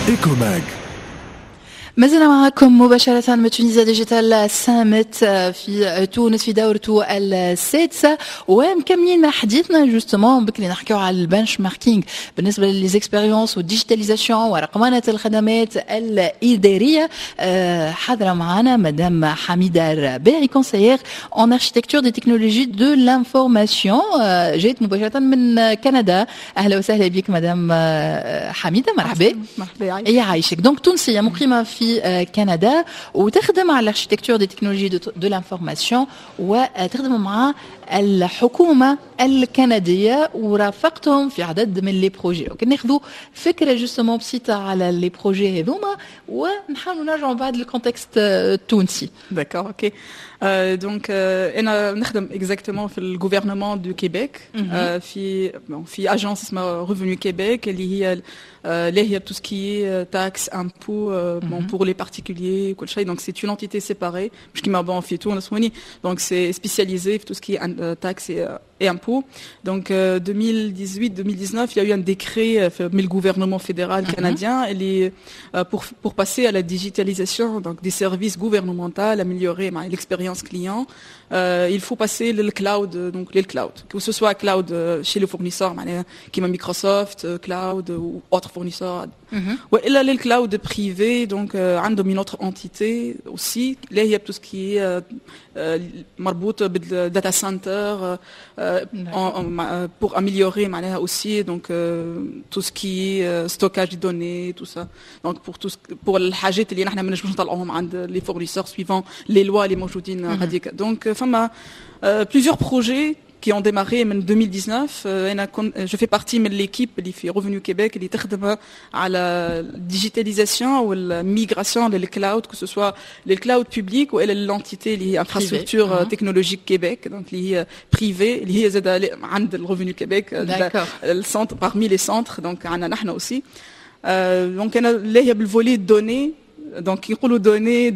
إيكوماج. ما زلنا معكم مباشرة من تونيزيا ديجيتال سامت في تونس في دورته السادسة، ومكملين حديثنا جوستومون بكري نحكيو على البنش ماركينغ بالنسبة للإكسبيريونس والديجيتاليزاسيون ورقمنة الخدمات الإدارية. حاضرة معنا مدام حميدة الرباعي كونسيير اون اركيتكتور دي تكنولوجي دو لانفورماسيون، جيت مباشرة من كندا. أهلا وسهلا بك مدام حميدة، مرحبا. مرحبا يعيشك. دونك تونسية مقيمة في كندا وتخدم على الاركيتكتور دي تكنولوجي دو لانفورماسيون، وتخدم مع الحكومة الكندية ورافقتهم في عدد من لي بروجي. ناخذوا فكرة جوستومون بسيطة على لي بروجي هذوما ونحاولوا نرجعوا بعد للكونتكست التونسي. D'accord, ok. Donc, أنا نخدم exactement في الgouvernement du Québec. في agence اسمها Revenu Québec اللي هي tout ce qui est taxes, impôts, pour les particuliers, كل شيء. Donc c'est une entité séparée. مش كيما bon في تونس هوني. Donc c'est spécialisé في tout ce qui est taxes et impôts. Donc 2018-2019, il y a eu un décret fait le gouvernement fédéral canadien pour passer à la digitalisation donc des services gouvernementaux, améliorer l'expérience client. Il faut passer le cloud, donc les clouds, que ce soit cloud chez le fournisseur, comme Microsoft, cloud ou autres fournisseurs. Ou là les clouds privés, donc عندهم une autre entité aussi. Là il y a tout ce qui est مربوط بالdata center pour améliorer aussi donc tout ce qui est stockage de données, tout ça. Donc pour الحاجات اللي نحنا ما نجموش نطلعوهم عند les fournisseurs suivant les lois اللي موجودين غاديك. Donc فما plusieurs projets qui ont démarré en 2019. Je fais partie de l'équipe qui fait Revenu Québec qui travaille à la digitalisation ou la migration des clouds, que ce soit les clouds publics ou l'entité liée infrastructure technologique Québec, donc liée privée, liée à le Revenu Québec, le centre parmi les centres, donc on a nous aussi. Donc là il y a le volet données. Donc, il faut donner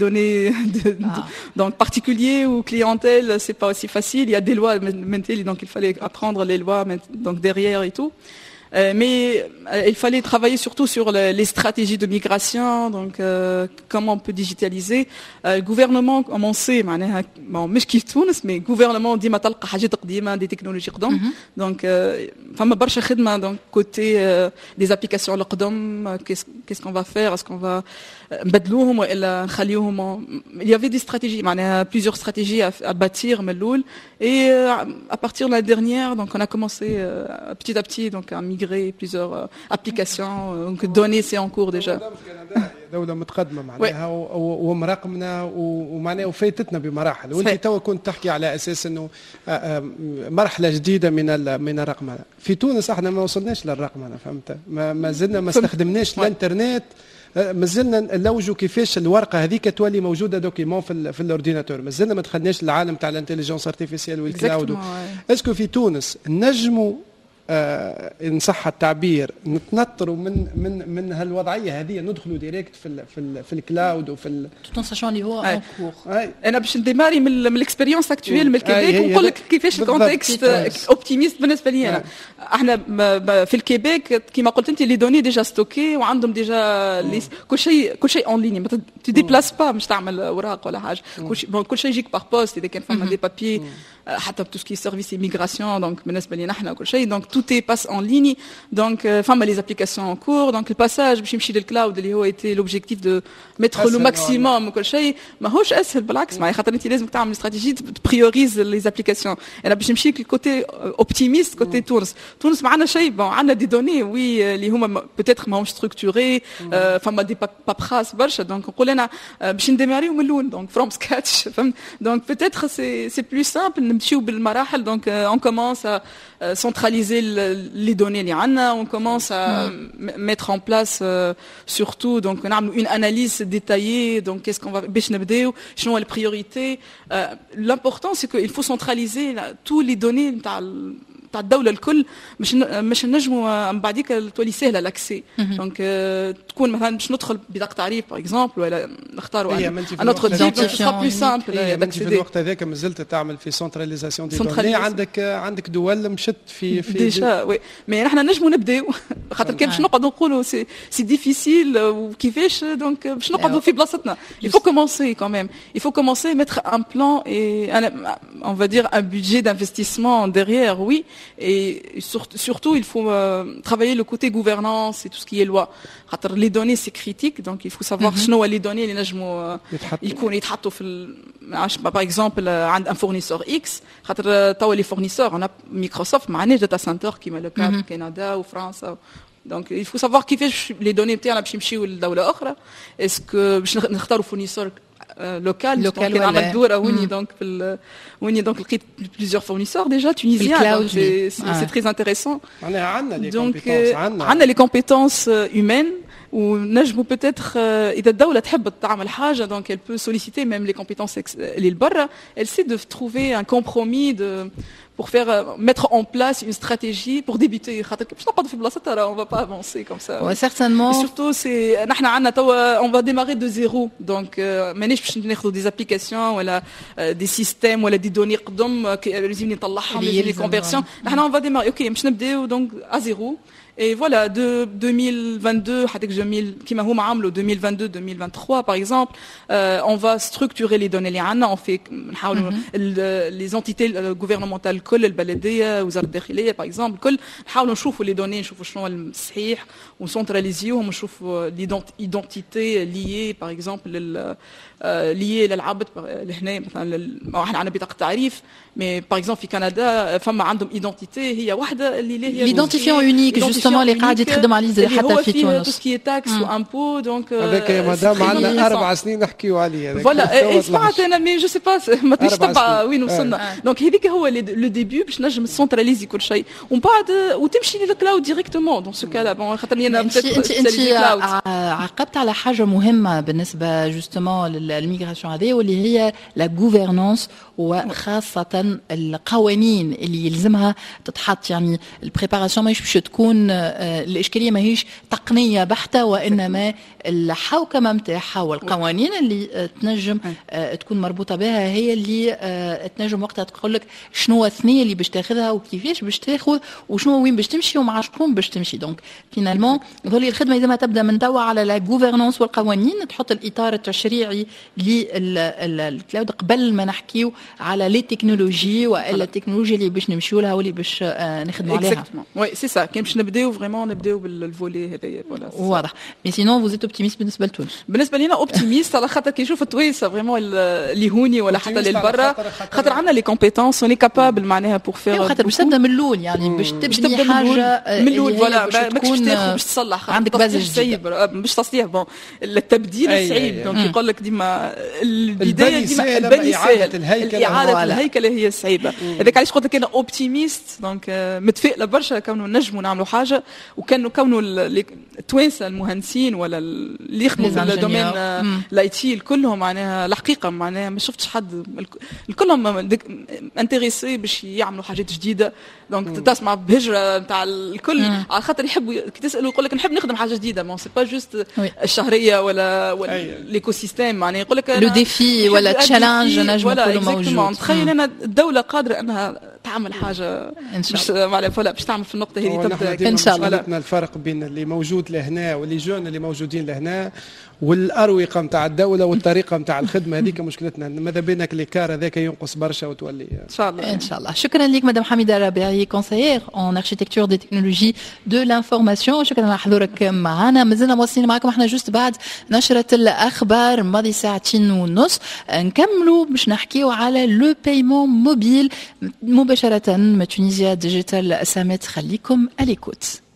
donc particulier ou clientèle, c'est pas aussi facile. Il y a des lois maintenant, donc il fallait apprendre les lois donc derrière et tout. Mais il fallait travailler surtout sur les stratégies de migration, donc comment on peut digitaliser. Le gouvernement a commencé, مش كيف تونس, mais le gouvernement dit ما تلقى حاجات قديمة, des technologies قدم. Donc, فما برشا خدمة donc côté des applications القدم. Qu'est-ce qu'on va faire? Est-ce qu'on va نبدلوهم ولا نخليوهم? Il y avait des stratégies, plusieurs stratégies à bâtir من الأول. Et à partir de la dernière, donc on a commencé petit à petit donc à migrer plusieurs applications. Donc données c'est en cours déjà. دولة متقدمة معناها ومراقمنا ومعناها وفايتتنا بمراحل، وانت توا كنت تحكي على اساس انه مرحلة جديدة من الرقمنة. في تونس احنا ما وصلناش للرقمنة، فهمت؟ ما زلنا ما استخدمناش الانترنت، ما زلنا نلوجوا كيفاش الورقة هذيك تولي موجودة دوكيمون في الاورديناتور، ما زلنا ما دخلناش للعالم تاع الانتليجنس ارتيفيسيال والكلاود. اسكو في تونس نجموا ان صح التعبير نتنطروا من هالوضعيه هذه، ندخلوا ديريكت في الكلاود وفي tout en sachant اللي هو ان كور. انا باش نديماري من الاكسبيريونس اكتويل من الكيبيك ونقول لك كيفاش الكونتكست اوبتيميست بالنسبه لي انا. احنا في الكيبيك كيما قلت انت لي دوني ديجا ستوكي وعندهم ديجا كل شيء اون ليني، ما تديبلاس با مش تعمل اوراق ولا حاجه. كل شيء يجيك بار بوست اذا كان فما دي بابي حتى تو سكي سيرفيس ايميغراسيون. دونك بالنسبه لنا احنا كل شيء دونك tout est passe en ligne. Donc فما les applications en cours. Donc le passage باش يمشي للكلاود اللي هو était l'objectif de mettre le maximum كل شيء ماهوش اسهل، بالعكس مع خاطر انت لازم تعمل استراتيجيه تبريوريز لي زابليكاسيون. انا باش نمشي للكوتي اوبتيميست كوتي تونس معنا شيء بون عندنا دي دوني وي اللي هما بوتيتر ماهمش ستركتوري، فما دي بابراس برشا. دونك نقول انا باش نديماريو من الاول دونك فروم سكاتش، فهمت؟ دونك بوتيتر سي بلو سامبل نمشيو بالمراحل. دونك اون كومونس ا centraliser les données اللي عندنا. On commence à mettre en place surtout donc نعملوا une analyse détaillée. Donc qu'est-ce qu'on va باش نبداو شنو les priorités. L'important c'est qu'il faut centraliser tous les données نتاع تاع الدوله الكل مش نجموا من بعديك تولي سهله لاكسي. دونك تكون مثلا باش ندخل بطاقه تعريف باغ اكزومبل ولا نختاروا ان اوتر ايدنتيفيكاسيون بلو سامبل. في الوقت هذاك مازلت تعمل في سنتراليزاسيون دي دوني. عندك دول مشت في ديجا وي. مي نحن نجموا نبداو خاطر كان باش نقعدوا نقولوا سي ديفيسيل وكيفاش دونك باش نقعدوا في بلاصتنا. Il faut commencer quand même. Il faut commencer à mettre un plan et on va dire un budget d'investissement derrière, oui. Et surtout, il faut travailler le côté gouvernance et tout ce qui est loi. Les données, c'est critique, donc il faut savoir شنو les données اللي نجموا يكونوا يتحطوا في par exemple عند un fournisseur X. خاطر توا les fournisseurs, on a Microsoft, ما عندناش data center كيما لو كان كندا وفرنسا. Donc il faut savoir كيفاش les données نتاعنا باش يمشيو لدولة أخرى. Est-ce que باش نختاروا fournisseur local كان عمل دورة هوني دونك هوني دونك لقيت plusieurs fournisseurs déjà tunisiens. C'est très intéressant. Donc عندنا les compétences humaines. ونجموا peut-être إذا الدولة تحب تعمل حاجة donc elle peut solliciter même les compétences اللي لبرا. Elle sait de trouver un compromis pour faire mettre en place une stratégie pour débuter. خاطر باش نقعدوا في بلاصتها on va pas avancer comme ça. Ouais, certainement. Et surtout c'est نحن عندنا توا on va démarrer de zéro donc مانيش باش ناخذوا des applications ولا des systèmes ولا des données قدم لازم نطلعهم les conversions. نحن on va démarrer اوكي باش نبداو donc à zéro. Et voilà, de 2022, كيما هما عملوا 2022-2023 par exemple, on va structurer les données اللي عندنا. On fait نحاولوا les entités gouvernementales الكل البلدية وزارة الداخلية par exemple الكل نحاولوا نشوفوا les données نشوفوا شنو الصحيح ونسنتراليزيوهم ونشوفوا l'identité liée par exemple liée للعبد لهنا مثلا احنا عندنا بطاقة تعريف mais par exemple في كندا فما عندهم identité هي واحدة اللي هي l'identifiant unique justement اللي قاعد يتخدم عليه حتى في تونس. tout ce qui est taxe ou impôt donc هذاك يا مدام عندنا 4 سنين نحكيو عليه هذاك. فوالا سمعت انا مي جو سي با ما تتبع وين وصلنا. دونك هذيك هو لو ديبي باش نجم سنتراليزي كل شيء ومن بعد وتمشي للكلاود ديريكتومون دون سو كالا بون خاطر انا انت عقبت على حاجه مهمه بالنسبه جوستومون للميغراسيون هذه واللي هي لا غوفرنانس وخاصه القوانين اللي يلزمها تتحط. يعني البريباراسيون ماهيش باش تكون الاشكاليه ماهيش تقنيه بحته وانما الحوكمه نتاعها والقوانين اللي تنجم تكون مربوطه بها هي اللي تنجم وقتها تقول لك شنو الثنيه اللي باش تاخذها وكيفاش باش تاخذ وشنو وين باش تمشي ومع شكون باش تمشي. دونك فينالمون ذولي الخدمه لازمها تبدا من توا على لا غوفرنانس والقوانين تحط الاطار التشريعي للكلاود قبل ما نحكيو على لي تكنولوجي والا التكنولوجيا اللي باش نمشيو لها واللي باش نخدموا عليها. وي سي سا كان باش نبداو فريمون نبداو بالفولي هذايا فوالا واضح. مي سينون فوز اوبتيميست بالنسبه لتونس؟ بالنسبه لينا اوبتيميست على خاطر كي نشوف التوانسه فريمون اللي هوني ولا حتى اللي برا خاطر عندنا لي كومبيتونس وني كابابل معناها بور فير خاطر باش تبدا من الاول يعني باش تبني حاجه من الاول فوالا ماكش تاخذ باش تصلح عندك باز جديد باش تصليح بون التبديل صعيب دونك يقول لك ديما البدايه ديما البني سهل اعاده الهيكله هي صعيبه. هذاك علاش قلت لك انا اوبتيميست دونك متفائله برشا كونه نجموا نعملوا حاجه وكونه التوانسه المهندسين ولا اللي يخدموا في الدومين الاي تي كلهم معناها الحقيقه معناها ما شفتش حد الكلهم انتريسي باش يعملوا حاجات جديده. دونك تسمع بهجره نتاع الكل على خاطر يحبوا كي تسالوا يقول لك نحب نخدم حاجه جديده ما سي با جوست الشهريه ولا ليكو سيستيم معناها يقول لك لو ديفي ولا تشالنج نجم نقولوا موجود. تخيل انا الدوله قادره انها تعمل حاجه باش تعمل في النقطه هذه تبدا ان شاء الله. الفرق بين اللي موجود لهنا واللي جون اللي موجودين لهنا والاروقه نتاع الدوله والطريقه نتاع الخدمه هذيك مشكلتنا. ماذا بينك ليكار هذاك ينقص برشا وتولي ان شاء الله ان شاء الله. شكرا لك مدام حميده ربيعي كونسيير اون اركيتكتور دي تكنولوجي دو لانفورماسيون. شكرا على حضورك معنا. مازلنا مواصلين معكم احنا جوست بعد نشره الاخبار ماضي ساعتين ونص نكملوا باش نحكيو على لو بايمون موبيل مباشره من تونيزيا ديجيتال ساميت. خليكم على l'écoute.